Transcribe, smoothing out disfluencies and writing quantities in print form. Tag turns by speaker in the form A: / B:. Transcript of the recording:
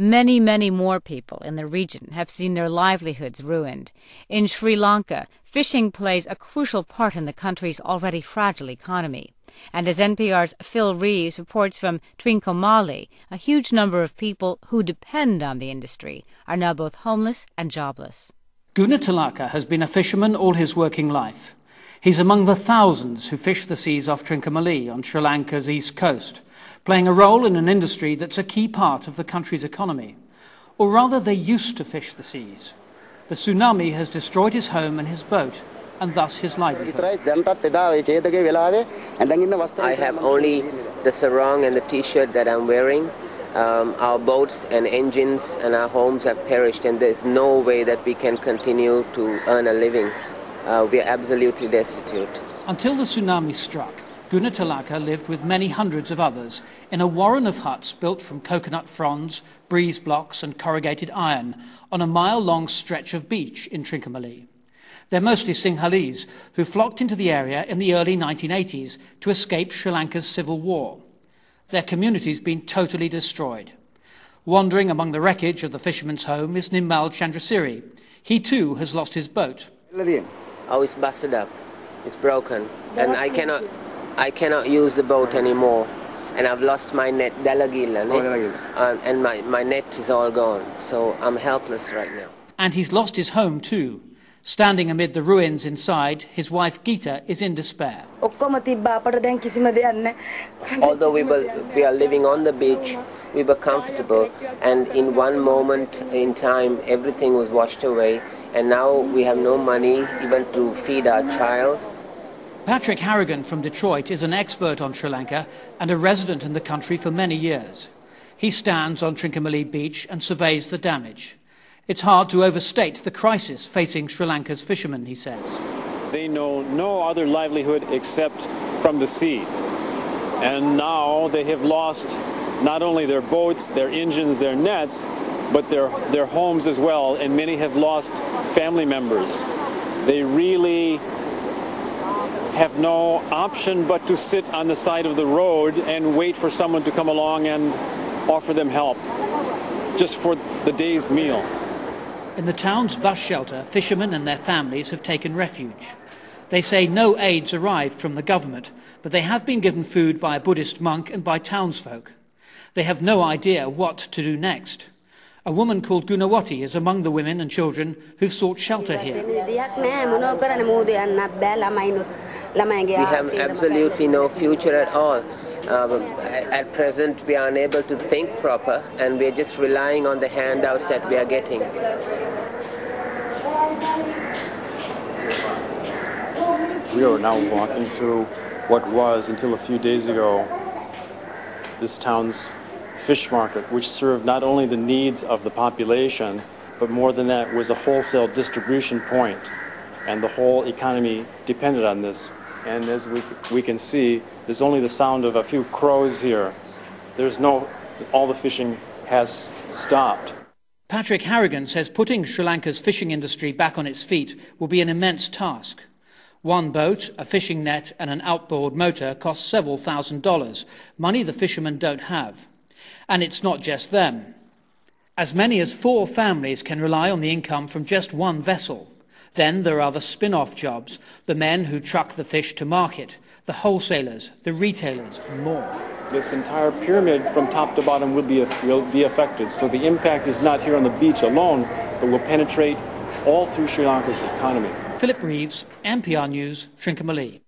A: Many, many more people in the region have seen their livelihoods ruined. In Sri Lanka, fishing plays a crucial part in the country's already fragile economy. And as NPR's Phil Reeves reports from Trincomalee, a huge number of people who depend on the industry are now both homeless and jobless.
B: Gunatilaka has been a fisherman all his working life. He's among the thousands who fish the seas off Trincomalee on Sri Lanka's east coast, playing a role in an industry that's a key part of the country's economy. Or rather, they used to fish the seas. The tsunami has destroyed his home and his boat, and thus his livelihood.
C: I have only the sarong and the t-shirt that I'm wearing. Our boats and engines and our homes have perished, and there's no way that we can continue to earn a living. We are absolutely destitute.
B: Until the tsunami struck, Gunatilaka lived with many hundreds of others in a warren of huts built from coconut fronds, breeze blocks and corrugated iron on a mile-long stretch of beach in Trincomalee. They're mostly Sinhalese who flocked into the area in the early 1980s to escape Sri Lanka's civil war. Their community's been totally destroyed. Wandering among the wreckage of the fisherman's home is Nimal Chandrasiri. He too has lost his boat.
C: Oh, it's busted up. It's broken. And I cannot use the boat anymore. And I've lost my net, and my net is all gone. So I'm helpless right now.
B: And he's lost his home too. Standing amid the ruins inside, his wife Geeta is in despair.
C: Although we are living on the beach, we were comfortable, and in one moment in time everything was washed away, and now we have no money even to feed our child.
B: Patrick Harrigan from Detroit is an expert on Sri Lanka and a resident in the country for many years. He stands on Trincomalee Beach and surveys the damage. It's hard to overstate the crisis facing Sri Lanka's fishermen, he says.
D: They know no other livelihood except from the sea. And now they have lost not only their boats, their engines, their nets, but their homes as well, and many have lost family members. They really have no option but to sit on the side of the road and wait for someone to come along and offer them help, just for the day's meal.
B: In the town's bus shelter, fishermen and their families have taken refuge. They say no aid's arrived from the government, but they have been given food by a Buddhist monk and by townsfolk. They have no idea what to do next. A woman called Gunawati is among the women and children who've sought shelter here.
C: We have absolutely no future at all. At present, we are unable to think proper, and we are just relying on the handouts that we are getting.
D: We are now walking through what was, until a few days ago, this town's fish market, which served not only the needs of the population, but more than that, was a wholesale distribution point, and the whole economy depended on this. And as we can see, there's only the sound of a few crows here. All the fishing has stopped.
B: Patrick Harrigan says putting Sri Lanka's fishing industry back on its feet will be an immense task. One boat, a fishing net and an outboard motor cost several $1,000s, money the fishermen don't have. And it's not just them. As many as 4 families can rely on the income from just one vessel. Then there are the spin-off jobs, the men who truck the fish to market, the wholesalers, the retailers, and more.
D: This entire pyramid from top to bottom will be affected. So the impact is not here on the beach alone, but will penetrate all through Sri Lanka's economy.
B: Philip Reeves, NPR News, Trincomalee.